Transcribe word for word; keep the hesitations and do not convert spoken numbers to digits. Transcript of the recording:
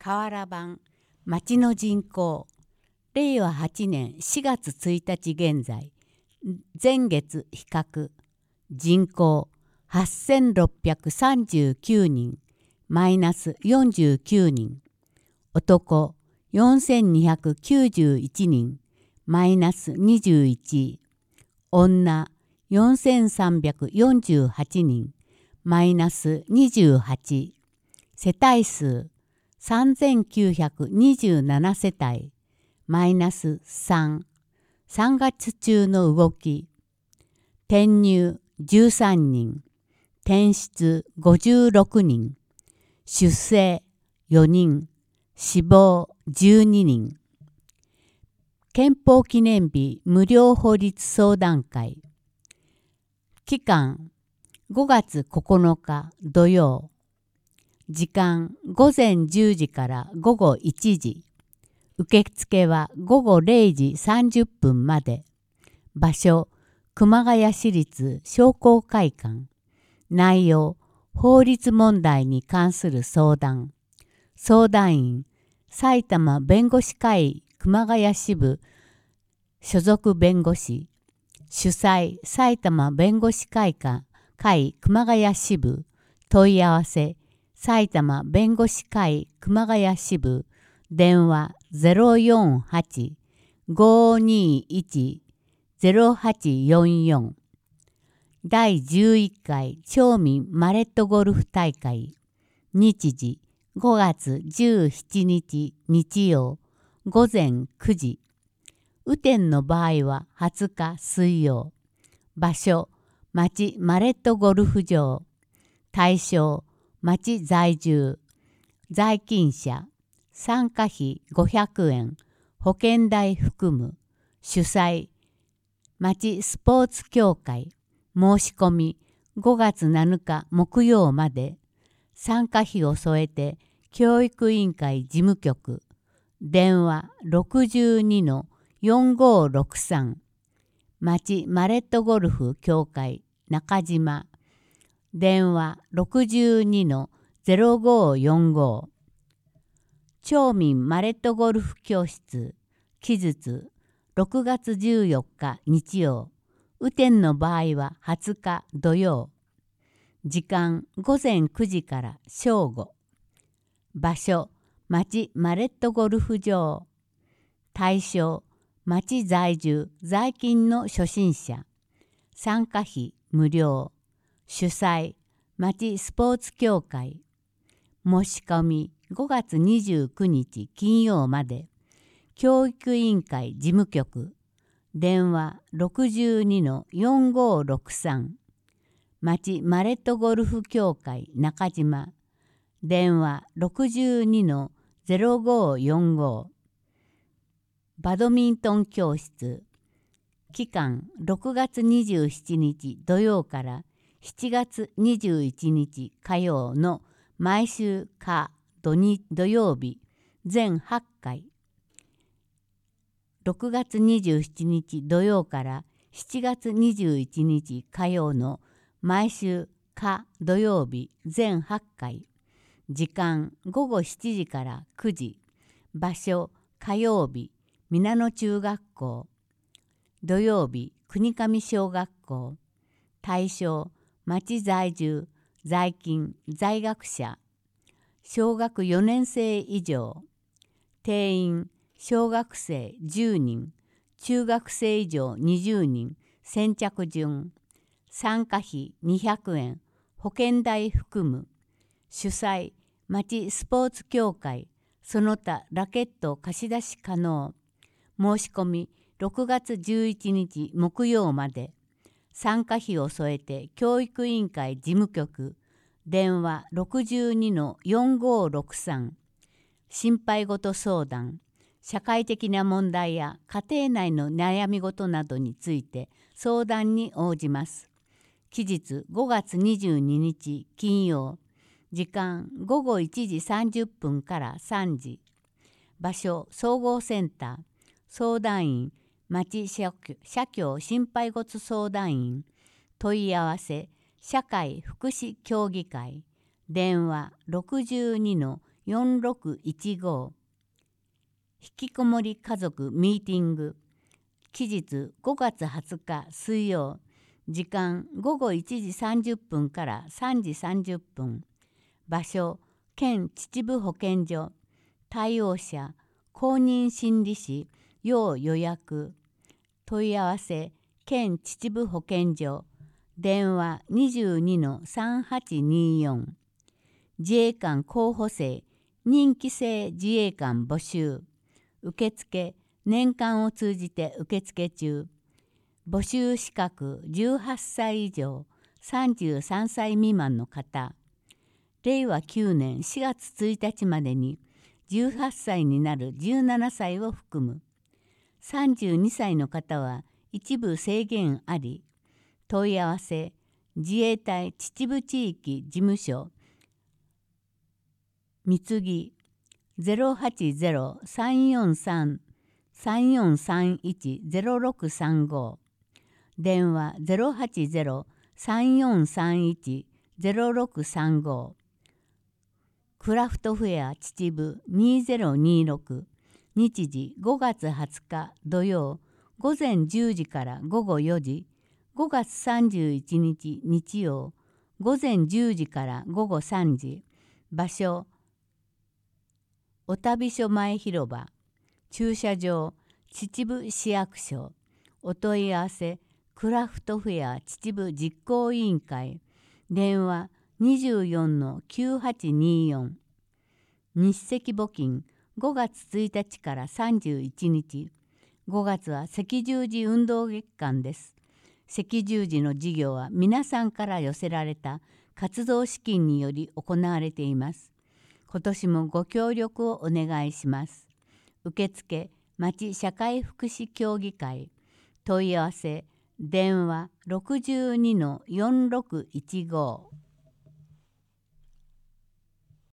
瓦版町の人口れいわはちねんしがつついたち現在前月比較人口はっせんろっぴゃくさんじゅうきゅうにんマイナスよんじゅうきゅうにん男よんせんにひゃくきゅうじゅういちにんマイナスにじゅういち女よんせんさんびゃくよんじゅうはちにんマイナスにじゅうはち世帯数さんぜんきゅうひゃくにじゅうなな世帯マイナスさん さんがつ中の動き転入じゅうさんにん転出ごじゅうろくにん出生よにん死亡じゅうににん憲法記念日無料法律相談会期間ごがつここのか土曜時間ごぜんじゅうじからごごいちじ受付はごごれいじさんじゅっぷんまで場所熊谷市立商工会館内容法律問題に関する相談相談員埼玉弁護士会熊谷支部所属弁護士主催埼玉弁護士会館会熊谷支部問い合わせ埼玉弁護士会熊谷支部電話 ゼロよんはち ごにいち ゼロはちよんよんだいじゅういっかい町民マレットゴルフ大会日時ごがつじゅうしちにち日曜ごぜんくじ雨天の場合ははつか水曜場所町マレットゴルフ場対象町在住在勤者参加費ごひゃくえん保険代含む主催町スポーツ協会申し込みごがつなのか木曜まで参加費を添えて教育委員会事務局電話 ろくじゅうにのよんごろくさん 町マレットゴルフ協会中島電話 ろくじゅうにのゼロごよんご 町民マレットゴルフ教室期日ろくがつじゅうよっか日曜雨天の場合ははつか土曜時間ごぜんくじから正午場所町マレットゴルフ場対象町在住在勤の初心者参加費無料主催町スポーツ協会申し込みごがつにじゅうくにち金曜まで教育委員会事務局電話 ろくじゅうにのよんごろくさん 町マレットゴルフ協会中島電話 ろくじゅうにのゼロごよんご バドミントン教室期間ろくがつにじゅうしちにち土曜からしちがつにじゅういちにち火曜の毎週火土に土曜日全はちかいろくがつにじゅうしちにち土曜からしちがつにじゅういちにち火曜の毎週火土曜日全はちかい時間ごごしちじからくじ場所火曜日皆野中学校土曜日国上小学校対象町在住在勤在学者小学よねんせい以上定員小学生じゅうにん中学生以上にじゅうにん先着順参加費にひゃくえん保険代含む主催町スポーツ協会その他ラケット貸し出し可能申し込みろくがつじゅういちにち木曜まで参加費を添えて教育委員会事務局電話 ろくじゅうにのよんごろくさん 心配事相談社会的な問題や家庭内の悩み事などについて相談に応じます期日ごがつにじゅうににち金曜時間ごごいちじさんじゅっぷんからさんじ場所総合センター相談員町社協心配事相談員問い合わせ社会福祉協議会電話 ろくじゅうにのよんろくいちご。引きこもり家族ミーティング。期日ごがつはつか水曜。時間ごごいちじさんじゅっぷんからさんじさんじゅっぷん。場所県秩父保健所。対応者公認心理師要予約。問い合わせ県秩父保健所。電話 にじゅうにのさんはちにーよん。自衛官候補生任期制自衛官募集。受付年間を通じて受付中。募集資格じゅうはっさい以上さんじゅうさんさい未満の方。れいわきゅうねんしがつついたちまでにじゅうはっさいになるじゅうななさいを含む。さんじゅうにさいの方は一部制限あり。問い合わせ自衛隊秩父地域事務所三木 ゼロはちゼロ さんよんさん さんよんさんいち ゼロろくさんご。電話 ゼロはちゼロ さんよんさんいち ゼロろくさんご。クラフトフェア秩父にせんにじゅうろく。日時ごがつはつか土曜ごぜんじゅうじからごごよじ。ごがつさんじゅういちにち日曜ごぜんじゅうじからごごさんじ。場所お旅所前広場。駐車場秩父市役所。お問い合わせクラフトフェア秩父実行委員会。電話 にじゅうよんのきゅうはちにーよん。日赤募金ごがつついたちからさんじゅういちにち。ごがつは赤十字運動月間です。赤十字の事業は皆さんから寄せられた活動資金により行われています。今年もご協力をお願いします。受付町社会福祉協議会。問い合わせ電話 ろくじゅうにのよんろくいちご。